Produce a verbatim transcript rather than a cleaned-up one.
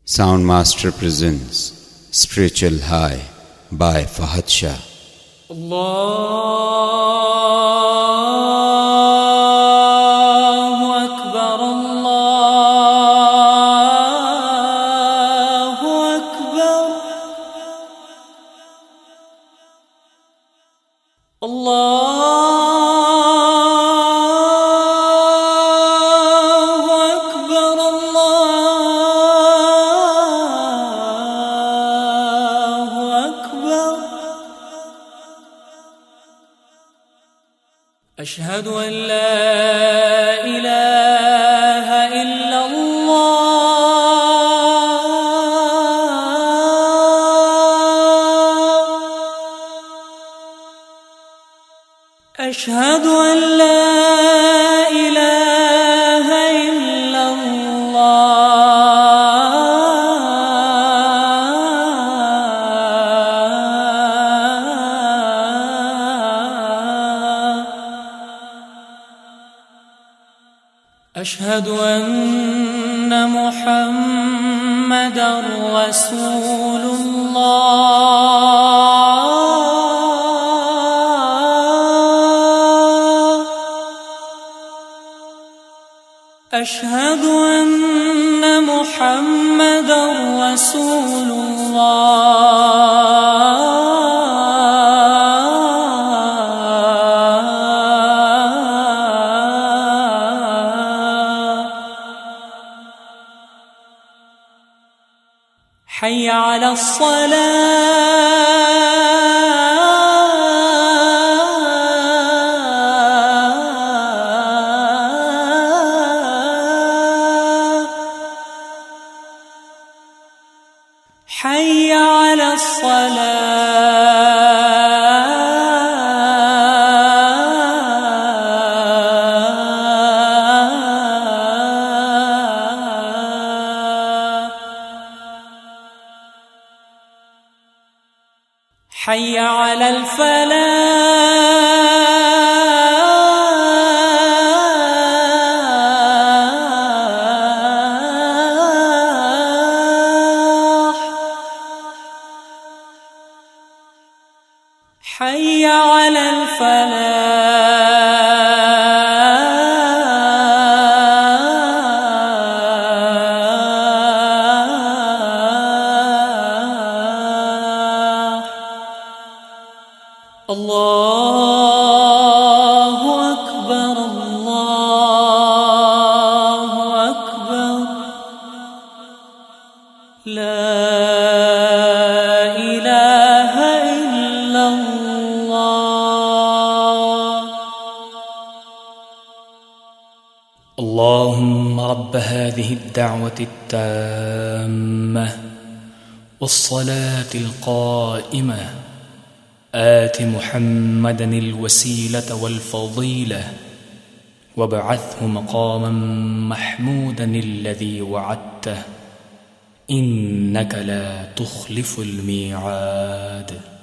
Soundmaster presents Spiritual High by Fahad Shah. Allahu Akbar, Allahu Akbar, Allahu أشهد أن لا إله إلا الله. أشهد أن لا إله إلا أشهد أن محمدًا رسول الله. أشهد أن محمدًا رسول الله. حي على الصلاة. حي على الصلاة. حي على الفلاح. حي على الفلاح. الله أكبر، الله أكبر، لا إله إلا الله. اللهم رب هذه الدعوة التامة والصلاة القائمة آت محمدًا الوسيلة والفضيلة وابعثه مقامًا محمودًا الذي وعدته إنك لا تخلف الميعاد.